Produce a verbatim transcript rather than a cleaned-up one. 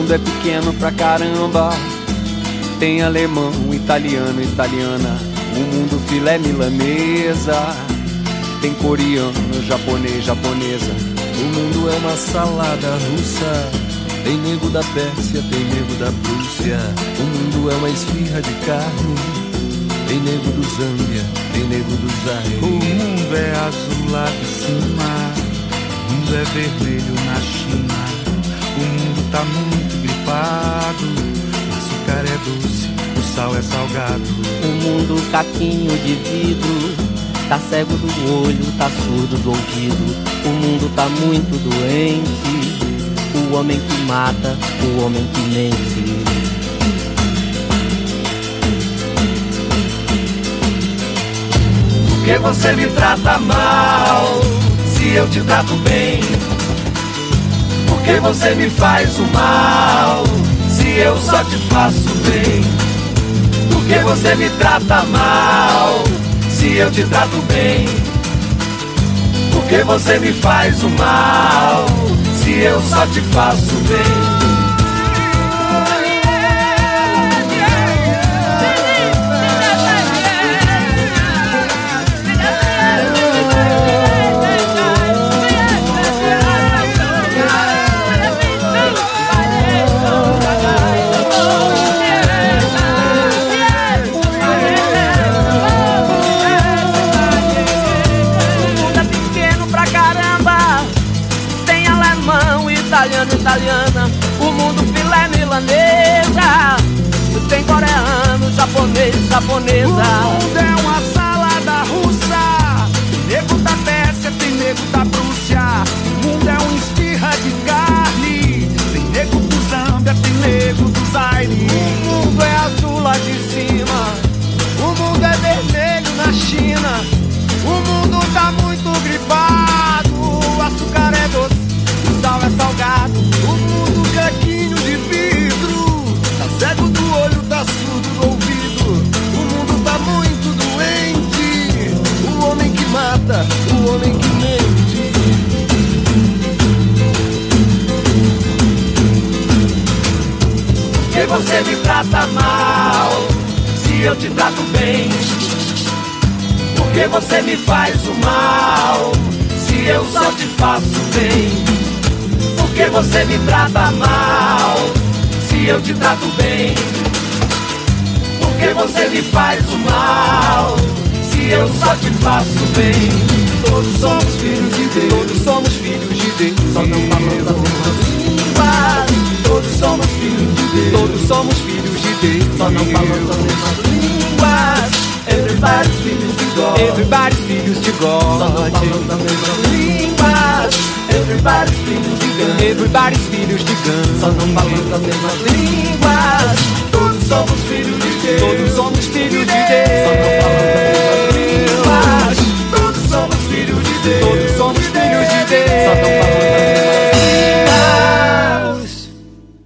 mundo é pequeno pra caramba. Tem alemão, italiano, italiana. O mundo filé milanesa. Tem coreano, japonês, japonesa. O mundo é uma salada russa. Tem nego da Pérsia, tem nego da Prússia. O mundo é uma esfirra de carne. Tem nego do Zâmbia, tem nego do Zaire. O mundo é azul lá de cima. O mundo é vermelho na China. O mundo tá muito gripado. O açúcar é doce, o sal é salgado. O mundo caquinho de vidro. Tá cego do olho, tá surdo do ouvido. O mundo tá muito doente. O homem que mata, o homem que mente. Por que você me trata mal, se eu te trato bem? Por que você me faz o mal, se eu só te faço bem? Por que você me trata mal, se eu te trato bem? Por que você me faz o mal, se eu só te faço bem? Italiana, o mundo filé milanesa. Tem coreano, japonês, japonesa. O mundo é uma salada russa. Tem nego da Pérsia, tem nego da Prússia. O mundo é uma esfirra de carne. Tem nego do Zâmbia, tem nego do Zaire. O mundo é azul lá de cima. O mundo é vermelho na China. O mundo tá muito gripado. O açúcar é doce, o sal é salgado. O mundo caquinho de vidro. Tá cego do olho, tá surdo do ouvido. O mundo tá muito doente. O homem que mata, o homem que mente. Por que você me trata mal, se eu te trato bem? Por que você me faz o mal, se eu só te faço bem? Por que você me trata mal, se eu te trato bem? Por que você me faz o mal, se eu só te faço bem? Todos somos filhos de Deus. Todos somos filhos de Deus. Só não falamos a mesma língua. Todos somos filhos de Deus. Todos somos filhos de Deus. Só não falamos a mesma língua. Everybody's filhos de God. Everybody's filhos de God. Só não falamos a mesma língua. Everybody's filhos de Gun. Everybody's filhos de Gun. Só não falamos as mesmas línguas.